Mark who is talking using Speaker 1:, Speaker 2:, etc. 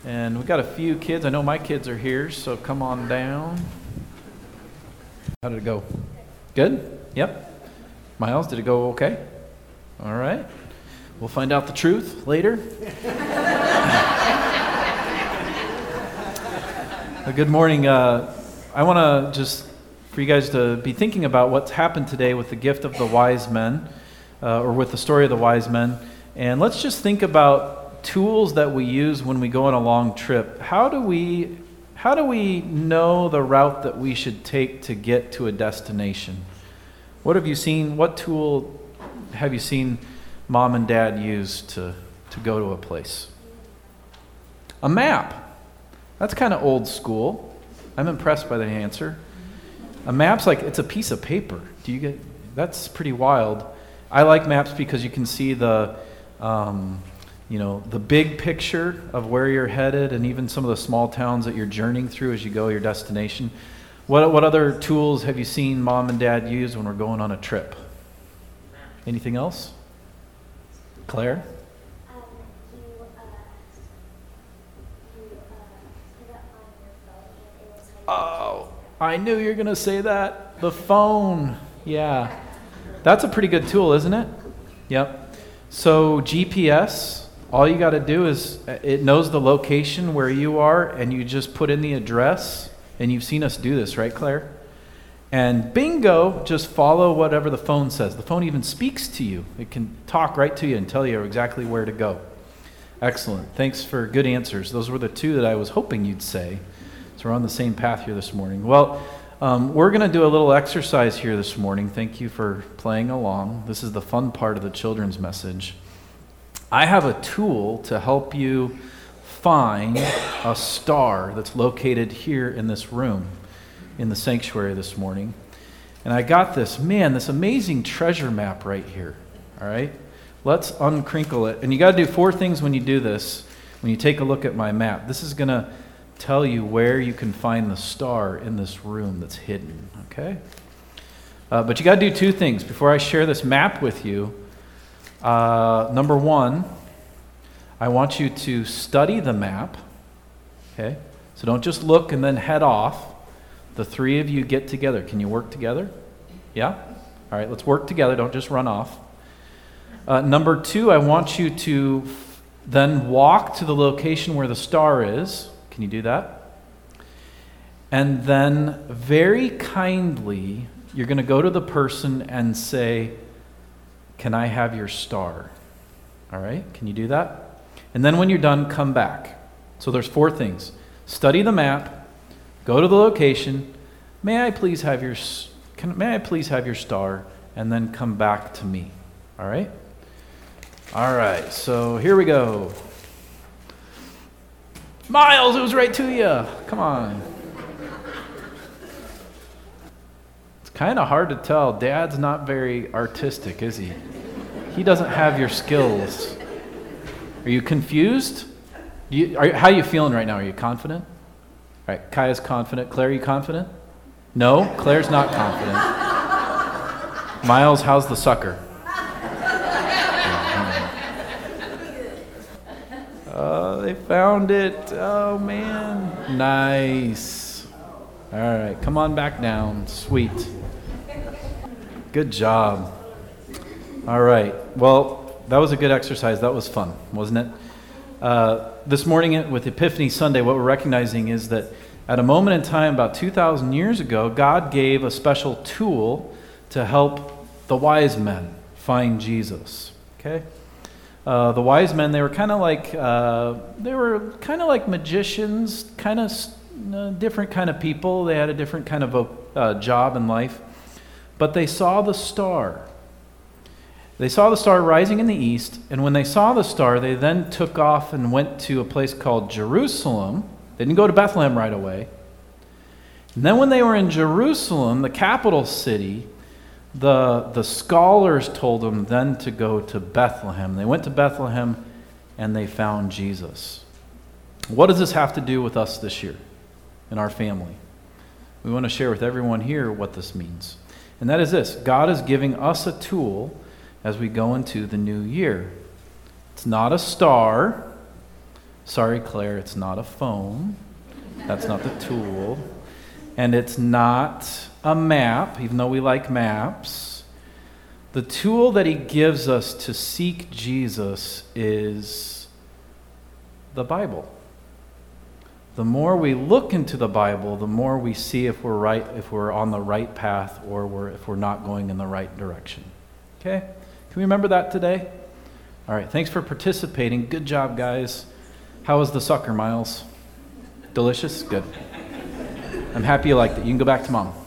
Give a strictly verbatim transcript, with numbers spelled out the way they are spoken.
Speaker 1: And we've got a few kids. I know my kids are here, so come on down. How did it go? Good? Yep. Miles, did it go okay? All right. We'll find out the truth later. Well, good morning. Uh, I want to just, for you guys to be thinking about what's happened today with the gift of the wise men, uh, or with the story of the wise men. And let's just think about tools that we use when we go on a long trip. How do we, how do we know the route that we should take to get to a destination? What have you seen, what tool have you seen Mom and Dad use to, to go to a place? A map. That's kind of old school. I'm impressed by the answer. A map's like, it's a piece of paper. Do you get, that's pretty wild. I like maps because you can see the, um, you know, the big picture of where you're headed and even some of the small towns that you're journeying through as you go to your destination. What, what other tools have you seen Mom and Dad use when we're going on a trip? Anything else? Claire?
Speaker 2: Um, you, uh, you, uh, put it on your phone and it will tell you.
Speaker 1: Oh, I knew you were going to say that. The phone. Yeah. That's a pretty good tool, isn't it? Yep. So G P S, all you got to do is, it knows the location where you are, and you just put in the address, and you've seen us do this, right, Claire? And bingo, just follow whatever the phone says. The phone even speaks to you. It can talk right to you and tell you exactly where to go. Excellent. Thanks for good answers. Those were the two that I was hoping you'd say. So we're on the same path here this morning. Well, um, we're going to do a little exercise here this morning. Thank you for playing along. This is the fun part of the children's message. I have a tool to help you find a star that's located here in this room, in the sanctuary this morning. And I got this, man, this amazing treasure map right here. All right? Let's uncrinkle it. And you got to do four things when you do this, when you take a look at my map. This is going to tell you where you can find the star in this room that's hidden. Okay? Uh, but you got to do two things before I share this map with you. Uh, number one, I want you to study the map. Okay? So don't just look and then head off. The three of you get together. Can you work together? Yeah? All right, let's work together. Don't just run off. Uh, number two, I want you to f- then walk to the location where the star is. Can you do that? And then very kindly, you're going to go to the person and say, "Can I have your star?" All right? Can you do that? And then when you're done, come back. So there's four things. Study the map. Go to the location. May I please have your can, may I please have your star, and then come back to me. All right? All right. So here we go. Miles, it was right to you. Come on. It's kind of hard to tell. Dad's not very artistic, is he? He doesn't have your skills. Are you confused? You, are, how are you feeling right now? Are you confident? All right, Kaya's confident. Claire, are you confident? No, Claire's not confident. Miles, how's the sucker? Oh, they found it. Oh, man. Nice. All right, come on back down. Sweet. Good job. All right. Well, that was a good exercise. That was fun, wasn't it? Uh, this morning with Epiphany Sunday, what we're recognizing is that at a moment in time, about two thousand years ago, God gave a special tool to help the wise men find Jesus. Okay? Uh, the wise men, they were kind of like, uh, they were kind of like magicians, kind of uh, different kind of people. They had a different kind of uh, job in life. But they saw the star. They saw the star rising in the east, and when they saw the star, they then took off and went to a place called Jerusalem. They didn't go to Bethlehem right away. And then when they were in Jerusalem, the capital city, the, the scholars told them then to go to Bethlehem. They went to Bethlehem, and they found Jesus. What does this have to do with us this year in our family? We want to share with everyone here what this means. And that is this: God is giving us a tool as we go into the new year. It's not a star. Sorry, Claire, it's not a phone. That's not the tool. And it's not a map, even though we like maps. The tool that he gives us to seek Jesus is the Bible. The more we look into the Bible, the more we see if we're right, if we're on the right path, or we're, if we're not going in the right direction. Okay? Can we remember that today? All right, thanks for participating. Good job, guys. How was the soccer, Miles? Delicious? Good. I'm happy you liked it. You can go back to mom.